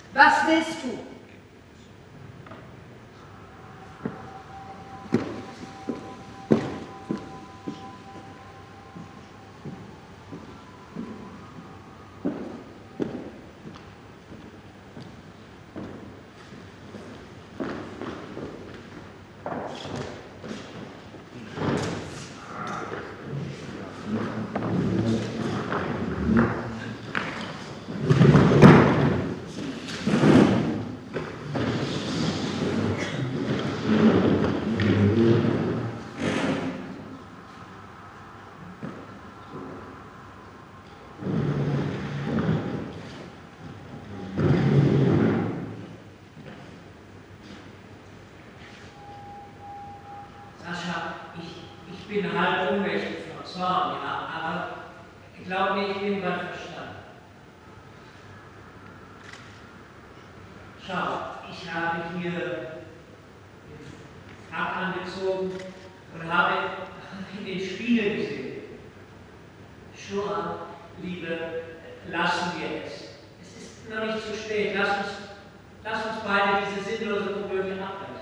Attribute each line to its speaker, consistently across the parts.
Speaker 1: Was willst du?
Speaker 2: Ich bin halb ohnmächtig vor Zorn, ja, aber glaub mir, ich bin bei Verstand. Schau, ich habe hier den Frack angezogen und habe in den Spiegel gesehen. Shura, Liebe, lassen wir es. Es ist noch nicht zu spät. Lass uns beide diese sinnlose Komödie abbrechen.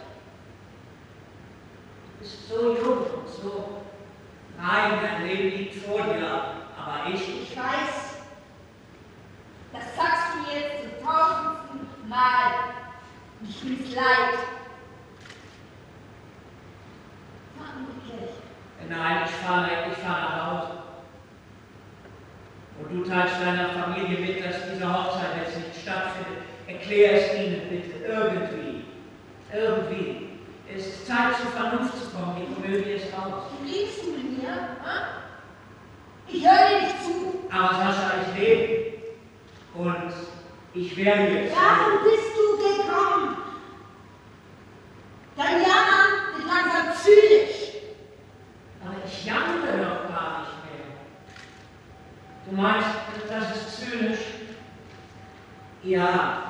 Speaker 2: Du bist so jung und so rein, dein Leben liegt vor dir, aber
Speaker 1: Ich weiß, das sagst du jetzt zum 1000. Mal. Ich bin's leid. Fahr in die Kirche.
Speaker 2: Nein, ich fahre nach Hause. Und du teilst deiner Familie mit, dass diese Hochzeit jetzt nicht stattfindet. Erklär es ihnen bitte, irgendwie. Irgendwie. Es ist Zeit, zur Vernunft zu kommen, die Komödie ist aus.
Speaker 1: Du liebst du mit mir? Hm? Ich höre dir nicht zu.
Speaker 2: Aber Sascha, ich lebe. Und ich werde jetzt.
Speaker 1: Warum bist du gekommen? Dein Jammern wird langsam zynisch.
Speaker 2: Aber ich jammere doch gar nicht mehr. Du meinst, das ist zynisch? Ja.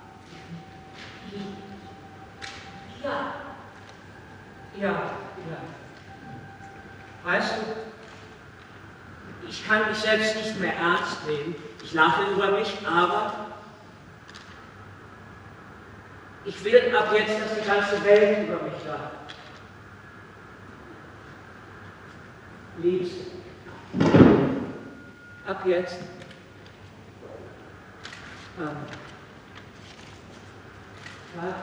Speaker 1: Ja.
Speaker 2: Ja. Weißt du, ich kann mich selbst nicht mehr ernst nehmen. Ich lache über mich, aber ich will ab jetzt, dass die ganze Welt über mich lacht. Liebste, ab jetzt. Warte.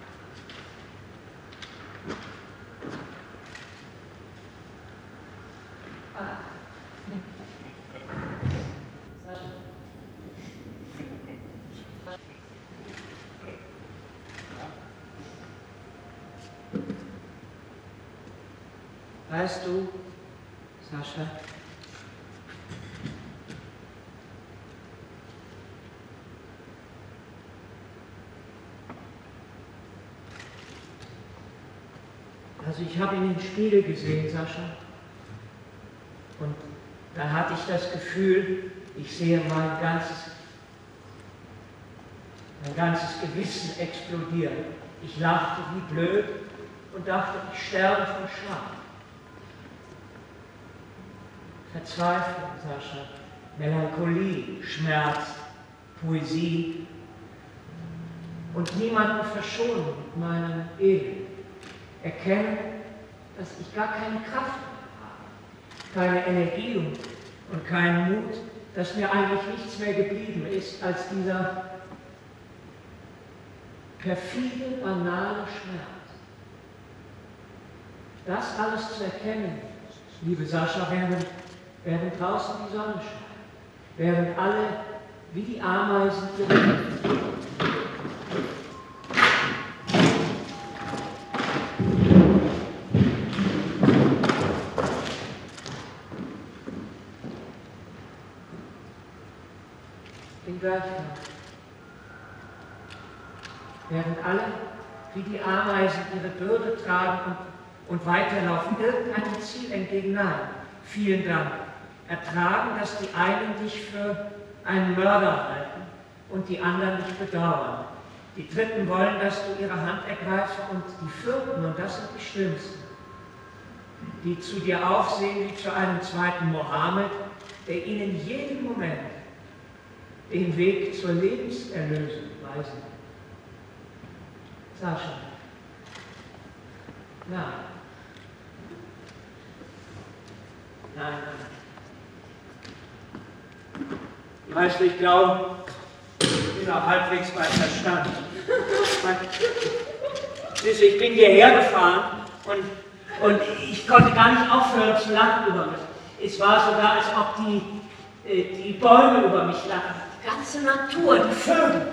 Speaker 2: Weißt du, Sascha, also ich habe in den Spiegel gesehen, Sascha, und da hatte ich das Gefühl, ich sehe mein ganzes Gewissen explodieren. Ich lachte wie blöd und dachte, ich sterbe von Scham. Verzweiflung, Sascha, Melancholie, Schmerz, Poesie und niemanden verschonen mit meinem Elend. Erkennen, dass ich gar keine Kraft mehr habe, keine Energie und keinen Mut, dass mir eigentlich nichts mehr geblieben ist als dieser perfide, banale Schmerz. Das alles zu erkennen, liebe Sascha, während draußen die Sonne scheint, während alle wie die Ameisen den Berg hinauf. Während alle wie die Ameisen ihre Bürde tragen und weiterlaufen, irgendeinem Ziel entgegennahen. Vielen Dank. Ertragen, dass die einen dich für einen Mörder halten und die anderen dich bedauern. Die Dritten wollen, dass du ihre Hand ergreifst und die Vierten, und das sind die Schlimmsten, die zu dir aufsehen wie zu einem zweiten Mohammed, der ihnen jeden Moment den Weg zur Lebenserlösung weist. beweisen. Sascha. Nein. Nein, nein. Weißt du, ich glaube, ich bin auch halbwegs bei Verstand. Ich bin hierher gefahren und ich konnte gar nicht aufhören zu lachen über mich. Es war sogar, als ob die Bäume über mich lachen. Die ganze Natur, die Vögel.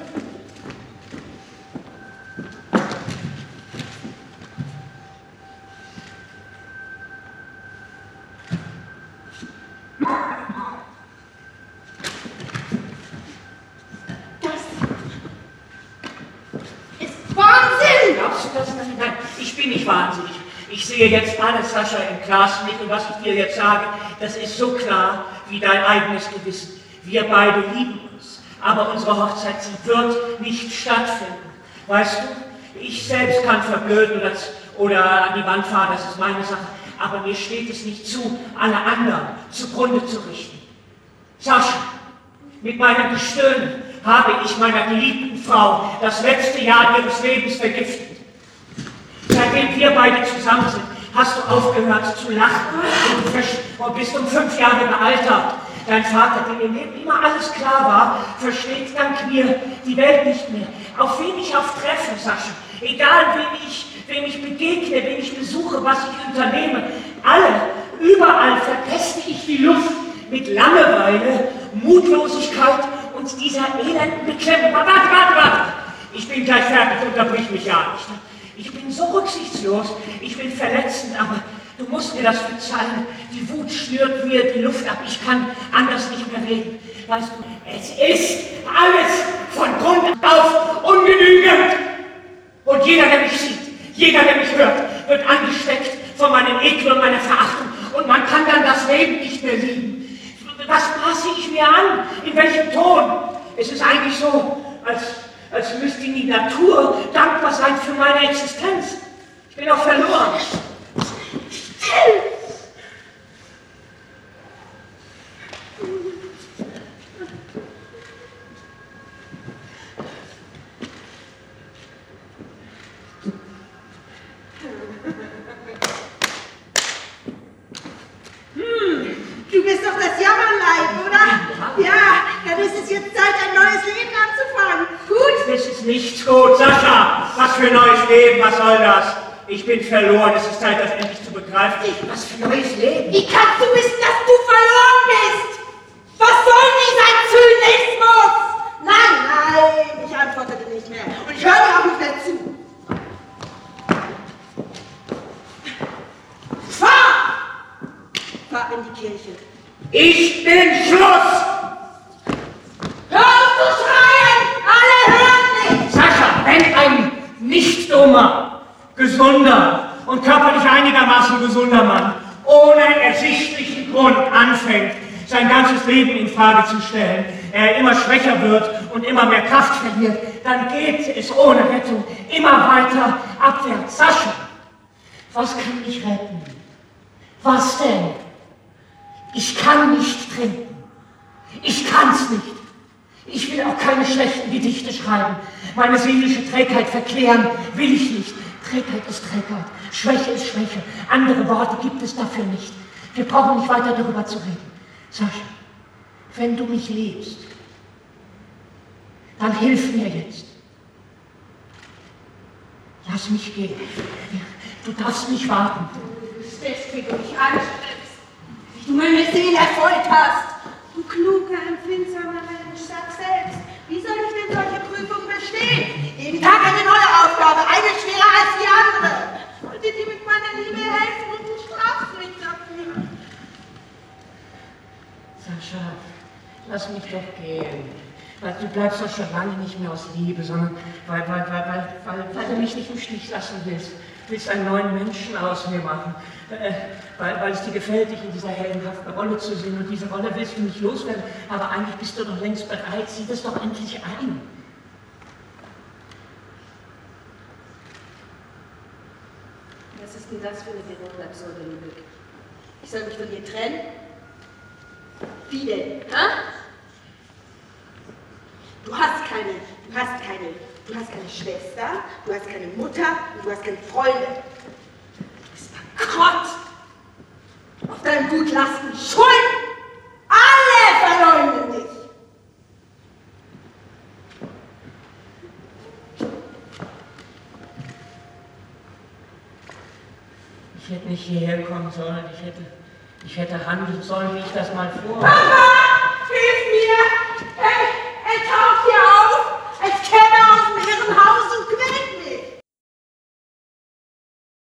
Speaker 2: Nein, ich bin nicht wahnsinnig. Ich sehe jetzt alles, Sascha, im Glaslicht und was ich dir jetzt sage, das ist so klar wie dein eigenes Gewissen. Wir beide lieben uns, aber unsere Hochzeit, sie wird nicht stattfinden. Weißt du, ich selbst kann verblöden oder an die Wand fahren, das ist meine Sache, aber mir steht es nicht zu, alle anderen zugrunde zu richten. Sascha, mit meinem Gestöhnen habe ich meiner geliebten Frau das letzte Jahr ihres Lebens vergiftet. Seitdem wir beide zusammen sind, hast du aufgehört zu lachen und bist um 5 Jahre gealtert. Dein Vater, dem im Leben immer alles klar war, versteht dank mir die Welt nicht mehr. Auf wen ich treffe, Sascha, egal wem ich begegne, wen ich besuche, was ich unternehme, überall verpeste ich die Luft mit Langeweile, Mutlosigkeit und dieser elenden Beklemmung. Warte! Ich bin gleich fertig, unterbrich mich ja nicht. Ich bin so rücksichtslos, ich bin verletzend, aber du musst mir das verzeihen. Die Wut schnürt mir die Luft ab, ich kann anders nicht mehr reden. Weißt du, es ist alles von Grund auf ungenügend. Und jeder, der mich sieht, jeder, der mich hört, wird angesteckt von meinem Ekel und meiner Verachtung. Und man kann dann das Leben nicht mehr lieben. Was passe ich mir an? In welchem Ton? Es ist eigentlich so, als müsste die Natur dankbar sein für meine Existenz. Ich bin auch verloren. Still!
Speaker 3: Du bist doch das Jammerleid, oder? Ja, dann ist es jetzt Zeit, ein neues Leben anzufangen. Gut?
Speaker 2: Es ist nicht gut, Sascha. Was für ein neues Leben, was soll das? Ich bin verloren, es ist Zeit, das endlich zu begreifen. Was für ein neues Leben?
Speaker 3: Wie kannst du wissen, dass du verloren bist? Was soll dieser Zynismus? Nein, ich antworte dir nicht mehr. Und ich höre dir auch nicht mehr zu. Fahr in die Kirche.
Speaker 2: Ich bin Schluss!
Speaker 3: Hör auf zu schreien! Alle hören dich!
Speaker 2: Sascha, wenn ein nicht dummer, gesunder und körperlich einigermaßen gesunder Mann ohne ersichtlichen Grund anfängt, sein ganzes Leben in Frage zu stellen, er immer schwächer wird und immer mehr Kraft verliert, dann geht es ohne Rettung immer weiter abwärts. Sascha, was kann mich retten? Was denn? Ich kann nicht trinken. Ich kann's nicht. Ich will auch keine schlechten Gedichte schreiben. Meine seelische Trägheit verklären will ich nicht. Trägheit ist Trägheit. Schwäche ist Schwäche. Andere Worte gibt es dafür nicht. Wir brauchen nicht weiter darüber zu reden. Sascha, wenn du mich liebst, dann hilf mir jetzt. Lass mich gehen. Du darfst nicht warten.
Speaker 3: Du bist, wie du mich anstellst, wie du meine Seele folterst. Du kluger, empfindsamer Mensch, sag selbst, wie soll ich denn solche Prüfungen bestehen? Jeden Tag eine neue Aufgabe, eine schwerer als die andere. Wollt ihr dir mit meiner Liebe helfen und du strafst mich dafür?
Speaker 2: Sascha, lass mich doch gehen. Du bleibst doch schon lange nicht mehr aus Liebe, sondern weil du mich nicht im Stich lassen willst. Du willst einen neuen Menschen aus mir machen, weil es dir gefällt, dich in dieser heldenhaften Rolle zu sehen. Und diese Rolle willst du nicht loswerden, aber eigentlich bist du doch längst bereit. Sieh das doch endlich ein.
Speaker 3: Was ist denn das für eine verrückte, absurde Lüge? Ich soll mich von dir trennen? Wie denn? Ha? Du hast keine Du hast keine Schwester, du hast keine Mutter und du hast keine Freunde. Du bist bankrott. Auf deinem Gut lasten Schulden. Alle verleumden dich.
Speaker 2: Ich hätte nicht hierher kommen sollen. Ich hätte handeln sollen, wie ich das mal vorhatte.
Speaker 3: Papa!